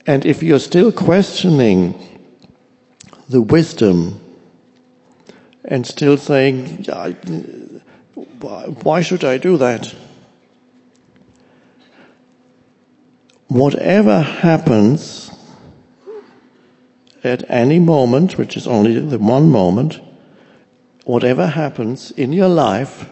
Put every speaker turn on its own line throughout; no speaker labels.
And if you're still questioning the wisdom and still saying, why should I do that? Whatever happens at any moment, which is only the one moment, whatever happens in your life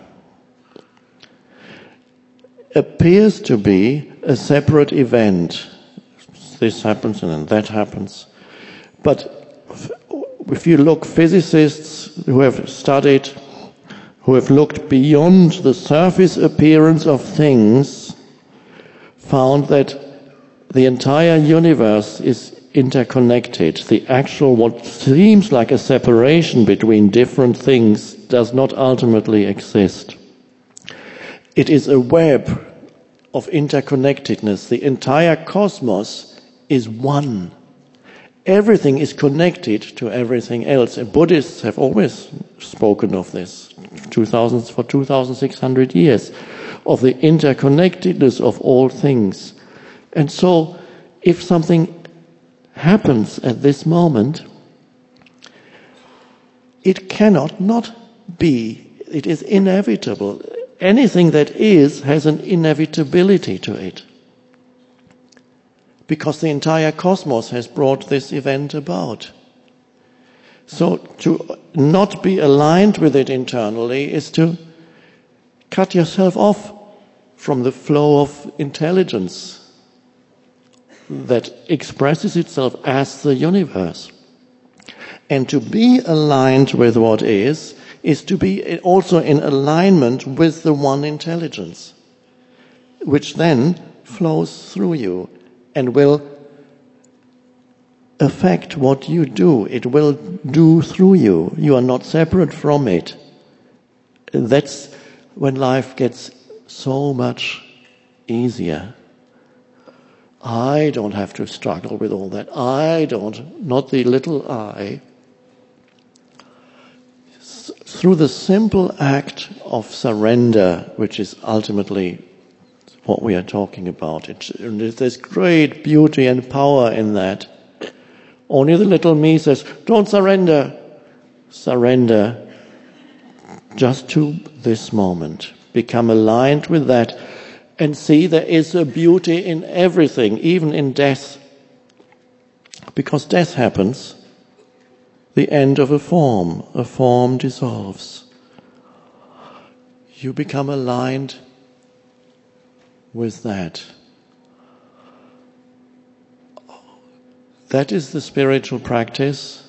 appears to be a separate event. This happens and then that happens. But if you look, physicists who have studied, who have looked beyond the surface appearance of things, found that the entire universe is interconnected. The actual, what seems like a separation between different things does not ultimately exist. It is a web of interconnectedness. The entire cosmos is one. Everything is connected to everything else. And Buddhists have always spoken of this for 2,600 years, of the interconnectedness of all things. And so, if something happens at this moment, it cannot not be. It is inevitable. Anything that is has an inevitability to it. Because the entire cosmos has brought this event about. So to not be aligned with it internally is to cut yourself off from the flow of intelligence that expresses itself as the universe. And to be aligned with what is to be also in alignment with the one intelligence, which then flows through you and will affect what you do. It will do through you. You are not separate from it. That's when life gets so much easier. I don't have to struggle with all that. Not the little I. Through the simple act of surrender, which is ultimately what we are talking about. There's great beauty and power in that. Only the little me says, don't surrender. Surrender just to this moment. Become aligned with that and see there is a beauty in everything, even in death. Because death happens, the end of a form dissolves. You become aligned with that. That is the spiritual practice.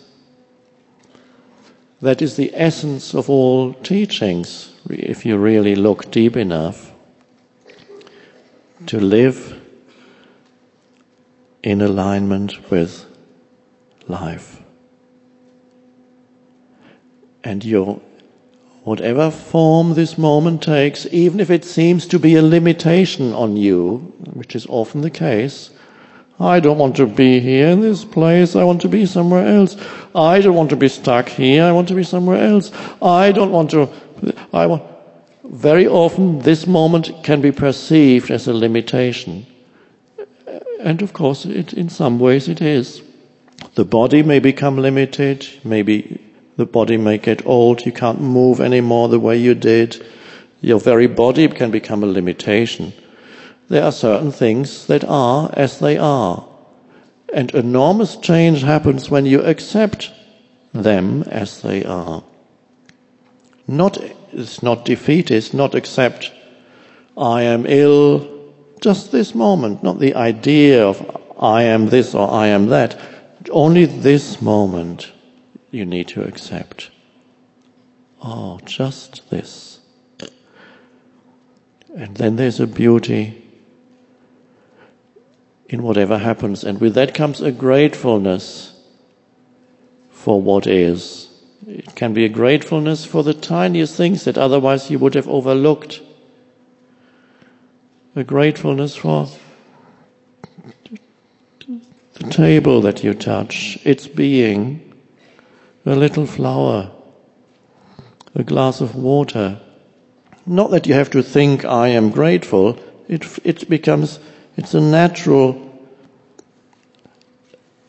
That is the essence of all teachings, if you really look deep enough, to live in alignment with life. And whatever form this moment takes, even if it seems to be a limitation on you, which is often the case, I don't want to be here in this place, I want to be somewhere else. I don't want to be stuck here, I want to be somewhere else. Very often this moment can be perceived as a limitation. And of course, in some ways it is. The body may become limited, maybe the body may get old, you can't move anymore the way you did. Your very body can become a limitation. There are certain things that are as they are. And enormous change happens when you accept them as they are. It's not defeatist, not accept, I am ill, just this moment, not the idea of I am this or I am that. Only this moment you need to accept. Oh, just this. And then there's a beauty in whatever happens. And with that comes a gratefulness for what is. It can be a gratefulness for the tiniest things that otherwise you would have overlooked. A gratefulness for the table that you touch, its being, a little flower, a glass of water. Not that you have to think, I am grateful. It's a natural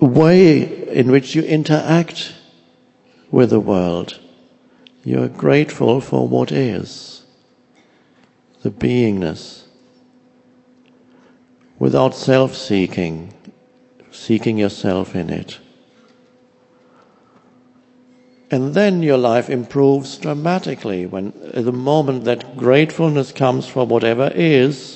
way in which you interact with the world. You're grateful for what is, the beingness, without self-seeking, seeking yourself in it. And then your life improves dramatically when, at the moment that gratefulness comes for whatever is,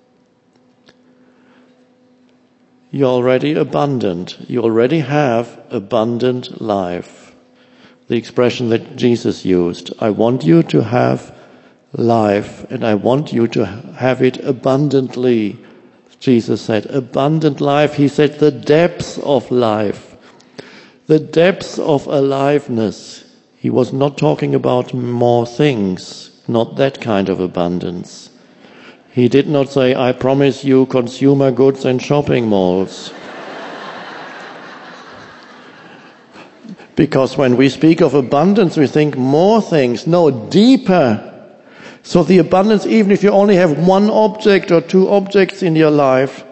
you're already abundant. You already have abundant life. The expression that Jesus used, I want you to have life, and I want you to have it abundantly. Jesus said, abundant life. He said, the depths of life. The depths of aliveness. He was not talking about more things, not that kind of abundance. He did not say, I promise you consumer goods and shopping malls. Because when we speak of abundance, we think more things. No, deeper. So the abundance, even if you only have one object or two objects in your life,